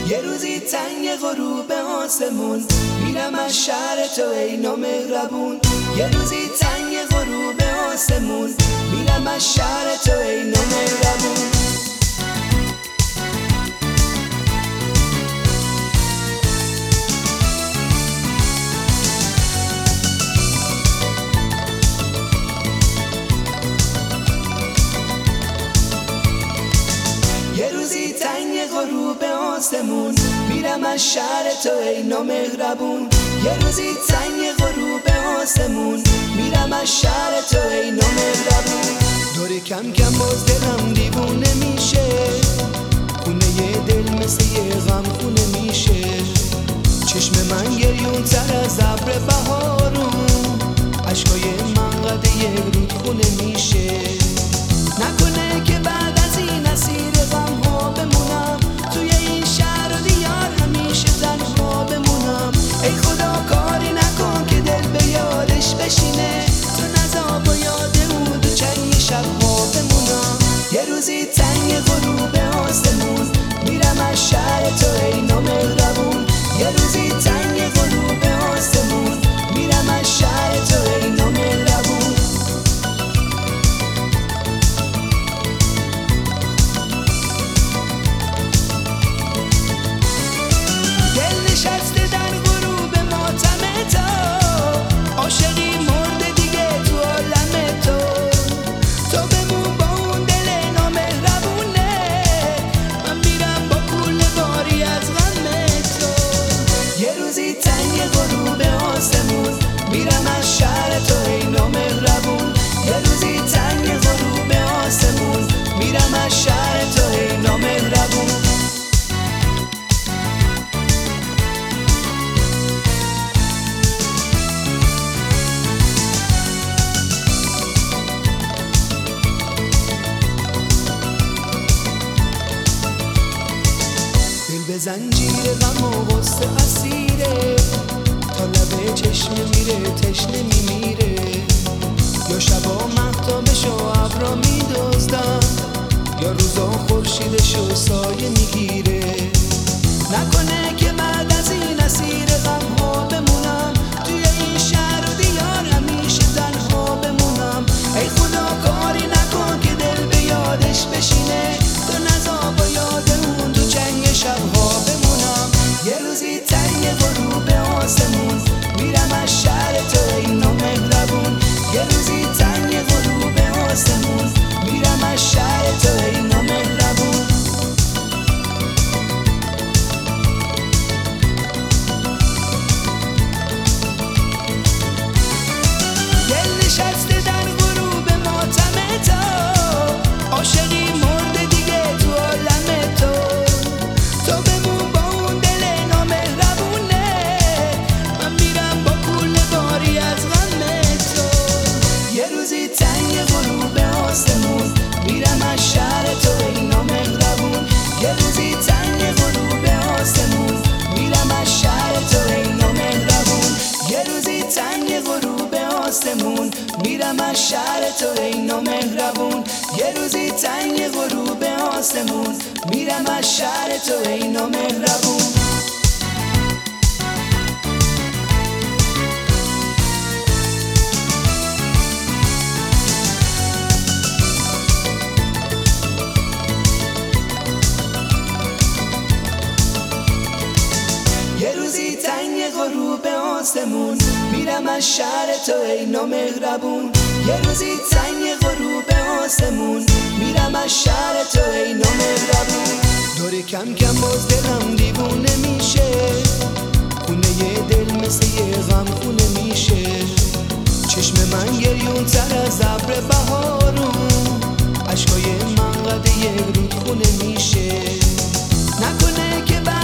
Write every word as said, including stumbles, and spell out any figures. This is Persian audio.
یه روزی تنگ غروب آسمون میرم از شهر تو ای نامهربون. یه روزی تنگ غروب آسمون میرم از شهر تو ای نامهربون. یه روزی تنگ غروب آسمون میرم از شهر تو ای نامهربون. یه روزی تنگ غروب آسمون میرم از شهر تو ای نامهربون. دور کم کم باز دلم دیوونه میشه، خونه یه دل مثل یه غم خونه میشه. چشم من گریون تر از ابر بهارون، عشقای من قد یک رود خونه میشه. نکنه که بعد از این اسیر غم ها بمونم، توی این شهر و دیار همیشه تنها بمونم. ای خدا کاری نکن که دل به یادش بشینه، تو نزا با یاد اون دو چنگ شب ها بمونم. یه روزی تنگ غروب آسمون میرم از شهر تو ای نامهربون. یه روزی تنگ غروب آسمون میرم از شهر تو ای نامهربون. دل نشسته در غروب ماتم تو، عاشقی مرده دیگه تو عالم تو. تو بمون با اون دل نامهربونه، من میرم با کوله باری از غم تو. یه روزی تنگ غروب آسمون میرم از شهر تو ای نامهربون. یه روزی تنگ غروب آسمون میرم از شهر تو ای نامهربون. دل به زنجیر غم و غصه اسیره، تا لبه چشم میره تشنه میمیره. یا شبا مهتابشو ابرا میدزدن، یا روزا خورشیدشو سایه میگیره. نکنه که بعد از این اسیر غم ها بمونم، توی این شهر و دیار همیشه تنها بمونم. ای خدا کاری نکن که دل به یادش بشینه، تو نزا با یاد اون تو چنگ شبها بمونم. یه روزی تنگ غروب آسمون میرم از شهر تو ای نامهربون. یه روزی تنگ غروب آسمون میرم از شهر تو ای نامهربون. دل نشسته در غروب ماتم تو، عاشقی مرده دیگه تو عالم تو. تو بمون با اون دل نامهربونه، من میرم با کوله باری از غم تو. یه روزی تنگ غروب آسمون میرم از شهر تو ای نامهربون. یه روزی تنگ غروب آسمون میرم از شهر تو ای نامهربون. یه روزی تنگ غروب آسمون میرم از شهر تو ای نامهربون. یه روزی تنگ غروب آسمون میرم از شهر تو ای نامهربون. یه روزی تنگ غروب آسمون میرم از شهر تو ای نامهربون. یه روزی تنگ غروب آسمون میرم از شهر تو ای نامهربون. دور کم کم باز دلم دیوونه میشه، خونه یه دل مثل یه غم خونه میشه. چشم من گریون تر از ابر بهارون، عشقای من قد یک رود خونه میشه. نکنه که